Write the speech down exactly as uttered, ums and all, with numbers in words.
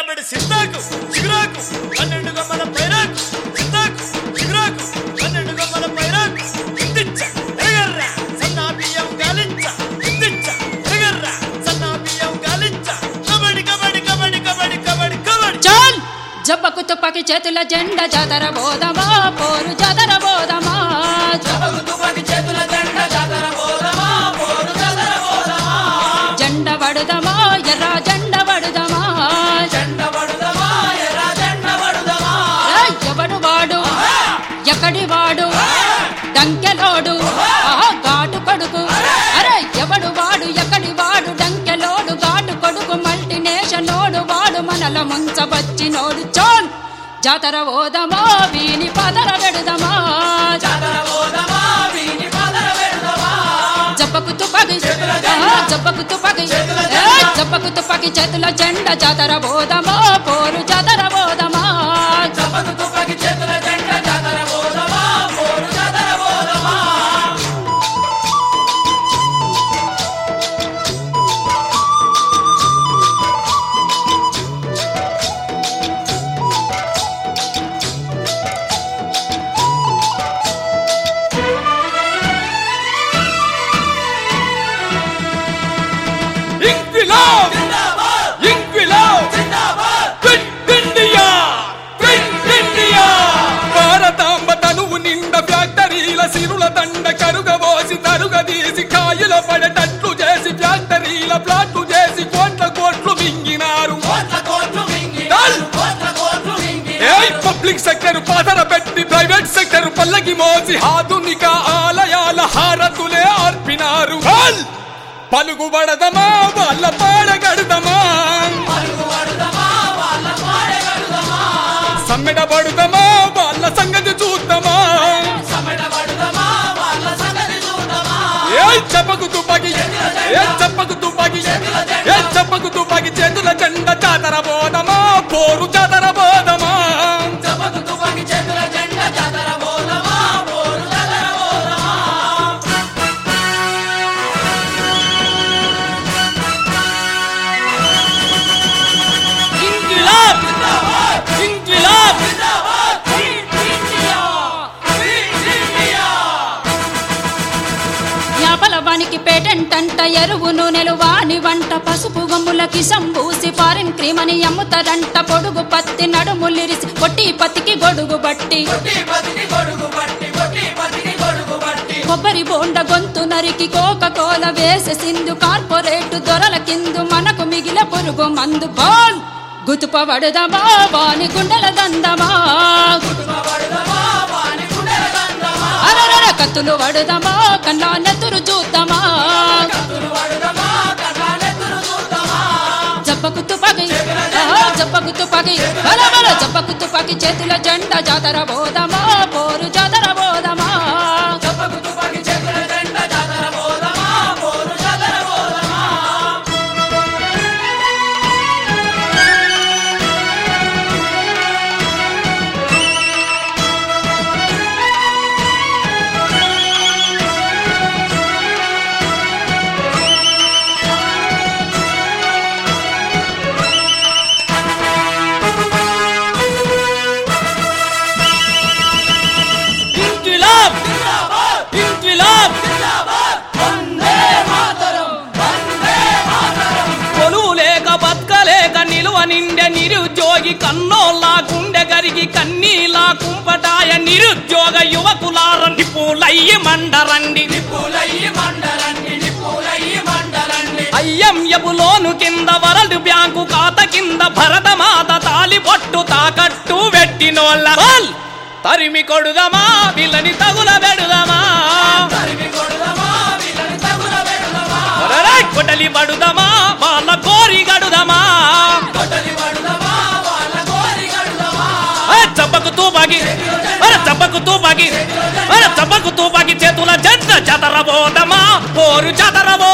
కబడి సిద్ధాకు చిగురాకు పన్నెండు గమ్మల పైరాకు సిద్ధాకు చిగురాకు పన్నెండు గమ్మల పైరాకు గుద్దిచ్చ ఎరగర్రా సన్నా బియ్యం గాలించ గుద్దిచ్చ ఎరగర్రా సన్నా బియ్యం గాలించ కబడి కబడి కబడి కబడి కబడి కబడి చాల్ జబ్బకు తుపాకి చేతుల జెండా జాతర బోధమా పోరు జాతర బోధమా జబ్బకు తుపాకి చేతుల జెండా జాతర బోధమా పోరు జాతర బోధమా జెండ వడుదమా ఎర్ర జెండ వడుదమా జెండ వడుదమా ఎర్ర జెండ వడుదమా ఎవడు వాడు ఎక్కడి వాడు డంకెలోడు ఘాటు కొడుకు అరే ఎవడు వాడు ఎక్కడి వాడు డంకెలోడు ఘాటు కొడుకు మల్టీనేషనోడు వాడు మనల ముంచబచ్చినోడు చోన్ జాతర ఓదమా వీని పదర పెడదమా జాతర ఓదమా వీని పదర పెడదమా జబ్బకు తుపాకి జబ్బకు తుపాకి జబ్బకు తుపాకి చేతుల జెండా జాతర బోధమా పోరు జాతర బోధమా జబ్బకు తుపాకి చేతుల జెండా జాతర బోధమా పోరు జాతర బోధమా ఇంక్విలాబ్ జిందాబాద్ ఇంక్విలాబ్ జిందాబాద్ క్విట్ ఇండియా క్విట్ ఇండియా భారతాంబ తనువు నిండా ఫ్యాక్టరీల సిరుల దండ కరుగబోసి తరుగదీసి కాయల పడేటట్లు చేసి ఫ్యాక్టరీల ప్లాట్లు చేసి కోట్ల కోట్లు మింగినారు కోట్ల కోట్లు మింగినారు కోట్ల కోట్లు మింగినారు పబ్లిక్ సెక్టర్ పాదర పెట్టి ప్రైవేట్ సెక్టర్ పల్లకి మోసి ఆధునిక ఆలయాల హారతులే అర్పినారు పలుగుబడదమా వాళ్ళ పాడగడదమా పలుకుబడుదమా వాళ్ళ పాడగడుదమా సమ్మెడబడుదమా వాళ్ళ సంగతి చూద్దామా సమడబడుదమా వాళ్ళ సంగతి చూద్దామా ఏ చెప్పకు తుపాకి ఏ చెప్పకు తుపాకి ఏ చెప్పకు తుపాకి చేతుల జెండ జాతర బోధమా పోరు జాతర బోధమా జబ్బకు తుపాకి చేతుల జెండా జాతర బోధమా పోరు జాతర బోధమా ఇంక్విలాబ్ జిందాబాద్ ఇంక్విలాబ్ జిందాబాద్ క్విట్ ఇండియా క్విట్ ఇండియా యాపలవానికి పేటెంట్ అంట ఎరువు నూనెలు వాని వంట పసుపు గమ్ములకి సంబూసి ఫారిన్ క్రీమ్ అని అమ్ముతారంట పొడుగు పత్తి నడుములిరిసి పొట్టి పత్తికి గొడుగు బట్టి కొట్టి పతికి గొడుగు బట్టి కొట్టి పతికి గొడుగు బట్టి కొబ్బరి బోండ గొంతు నరికి కోక కోల వేసేసిందు కార్పొరేట్ దొరల కిందు మనకు మిగిల పురుగు మందు బాల్ గుతుపబడదమా వాని గుండెల దందమా కుటుంబపడుదమా వాని గుండెల గంధమా అరరర కత్తులు వడుదమా కన్నా నెత్తురు చూద్దామా కత్తులు పడుదమా కన్నాలెత్తులు చూద్దామా జబ్బకు తుపాకి జబ్బకు తుపాకి బల బల జబ్బకు తుపాకి చేతుల జెండా జాతర బోధమా పోరు జాతర బోధమా జబ్బకు తుపాకి చేతుల జెండా జాతర బోధమా పోరు జాతర బోధమా ఇంక్విలాబ్ జిందాబాద్ ఇంక్విలాబ్ జిందాబాద్ వందే మాతరం వందే మాతరం కొలువు లేక బతకలేక నిలువ నిండె నిరుద్యోగి కన్నోళ్ళ గుండె గరిగి కన్నీలా కుంపటాయ నిరుద్యోగ యువకులార నిపులయ్యి మండరండి నిప్పులయ్యి మండలండి నిప్పులయ్యి మండలండి ఐఎంఎఫ్ లోను కింద వరల్డ్ బ్యాంకు ఖాత కింద భరతమాత తాలి పొట్టు తాకట్టు పెట్టినోళ్ళ వాల్ తరిమి కొడుదమా వీళ్ళని తగుల పెడుదమా తరిమి కొడుదమా వీళ్ళని తగుల పెడుదమా కొటలి పడుదమా వాళ్ళ కోరి గడుదమా కొట్టలి పడుదమా వాళ్ళ కోరి గడుదమా చప్పకు తూపాకి అరే చప్పకు తూపాకి అరే చప్పకు తూపాకి చేతుల జంట జతర బోధమా పోరు జతర